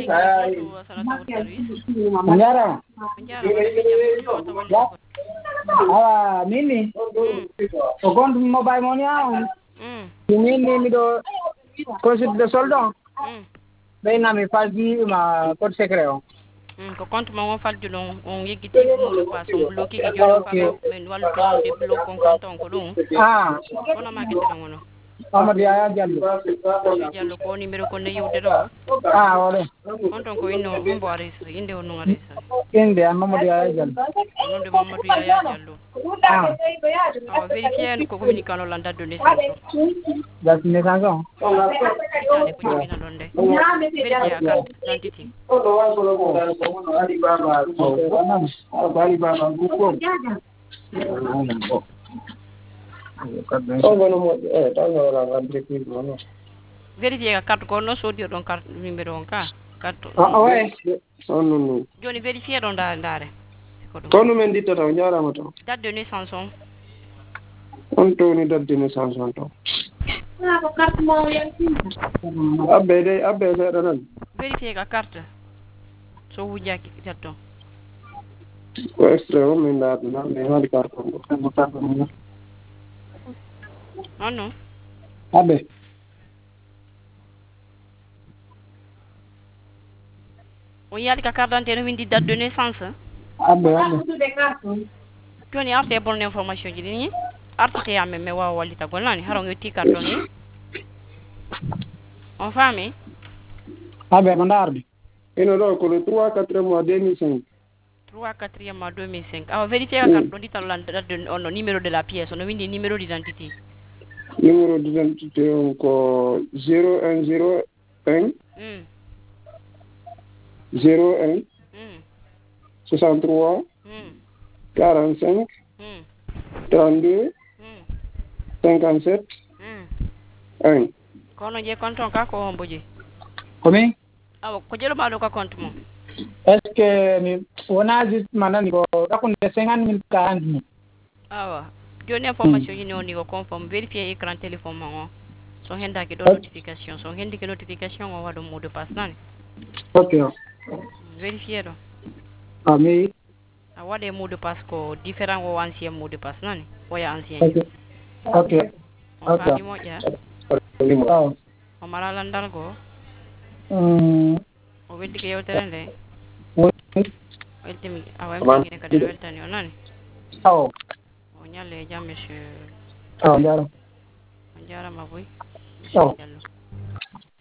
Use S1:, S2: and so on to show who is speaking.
S1: Manjara. Nini? Okon mobile money out. Nini mi do consider the soldo. Bena mi faldi ma por secreo.
S2: Ko compte ma won fal dulon on yegiti mo do pas on bloqué ki joni falo men wal don de bloqué on compte on ko don wona ma kete don wono
S1: Amadou Yaya Diallo.
S2: Monsieur Diallo ko numéro ko ne yewde do
S1: Wala.
S2: compte on ko inno hombo arisre inde on no arisre
S1: Inde Mamadou Yaya Diallo.
S2: non de Mamadou Yaya Diallo vérifier ko communiquant la date de naissance
S1: Date de naissance
S2: itane ko jibina don de vérifier carte d'identité vérifier carte ko no so dio don carte numéro on ka carte
S1: ouais
S3: non
S2: joni vérifier don dare
S3: kono men ditta taw jarama taw
S2: date de naissance
S3: on to ni date de naissance on to abbe seeɗa tan
S2: vérifier ka carte so wujaki jatto
S3: ko extrait o min darna mi waɗi carte on
S2: non
S1: abbe
S2: on yadi ka carte d'identité no windi date de naissance
S1: abbe
S2: joni arte bonne information ji ni arte yamme me wawa wallita gollani haro ngetti carte ni on fami
S1: abbe ko ndarde
S3: ino ɗo ko le 3/4 mois 2005
S2: 3/4 mois 2005 awa vérifier ka carte ɗon ditano la date de on numéro de la pièce on windi numéro d'identité
S3: numéro d'identité on ko 0101 01 63 45 32 57 1
S2: kono je compte on ka ko homboje
S1: komi
S2: awa ko jelo ma do ka compte mo
S1: est ce que mi wona juste manani ko rakunde 50.000 ka andi
S2: awa joni information yini on ni ko conforme vérifier écran téléphone mo so hendaki do notification so hendi ke notification o wado mot de passe nani
S1: ok
S2: vérifier do
S1: ami
S2: a wade mot de passe ko différent o ancien mot de passe nani oya ancien
S1: ok
S2: on fami mo ja o mara landal go o weddi ke yewtere nde weltimi awa mtangine kadi weltani o nani
S1: o
S2: ñalle jam monsieur
S1: jaro
S2: on jarama boy
S1: Diallo